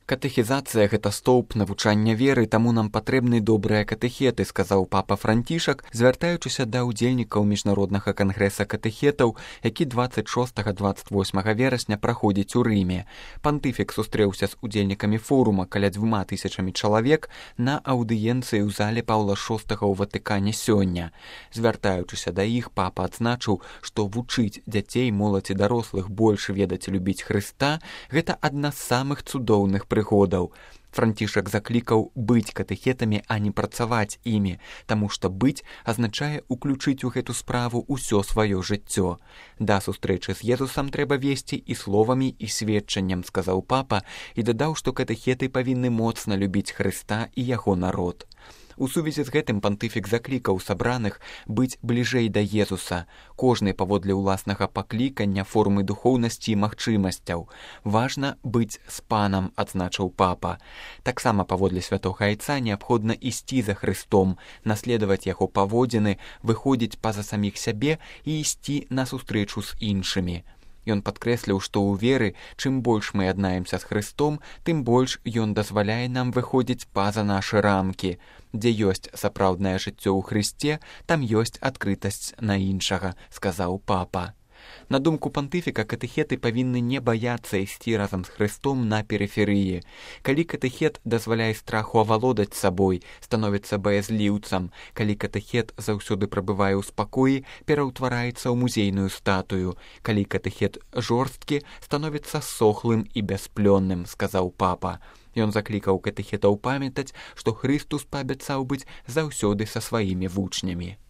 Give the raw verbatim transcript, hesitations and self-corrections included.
Катэхізацыя – гэта стоўб навучання веры, таму нам патрэбны добрыя катэхеты, сказаў папа Францішак, звяртаючыся да ўдзельнікаў міжнароднага кангрэса катэхетаў, які дваццаць шостага - дваццаць восьмага верасня праходзіць у Рыме. Пантыфік сустрэўся з удзельнікамі форума каля дзвюма тысячамі чалавек на аўдыенцыі ў зале Паўла шостага ў Ватыкане сёння. Звяртаючыся да іх, папа адзначыў, што вучыць дзяцей, моладзь і дарослых больш ведаць і любіць Хрыста – гэта адна з самых цудоўных прыгодаў. Францішак заклікаў быць катэхетамі, а не працаваць імі, таму што быць азначае ўключыць у гэту справу ўсё сваё жыццё. Да сустрэчы з Езусам трэба весці і словамі, і сведчаннем, сказаў папа, і дадаў, што катэхеты павінны моцна любіць Хрыста і яго народ. У сувязі з гэтым пантыфік заклікаў сабраных быць бліжэй да Езуса, кожны паводле ўласнага паклікання, формы духоўнасці і магчымасцяў. Важна быць з панам, адзначыў папа. Таксама паводле святога айца неабходна ісці за Хрыстом, наследаваць яго паводзіны, выходзіць па-за саміх сябе і ісці на сустрэчу з іншымі. Ён падкрэсліў, што ў веры, чым больш мы яднаемся з Хрыстом, тым больш ён дазваляе нам выходзіць па-за нашы рамкі. Дзе ёсць сапраўднае жыццё ў Хрысце, там ёсць адкрытасць на іншага, сказаў папа. На думку пантыфіка, катэхеты павінны не баяцца ісці разам з Хрыстом на перыферыі. Калі катэхет дазваляе страху авалодаць сабой, становіцца баязліўцам. Калі катэхет заўсёды прабывае ў спакоі, пераўтвараецца ў музейную статую. Калі катэхет жорсткі, становіцца сохлым і бясплённым, сказаў папа. Ён заклікаў катэхетаў памятаць, што Хрыстус паабяцаў быць заўсёды са сваімі вучнямі.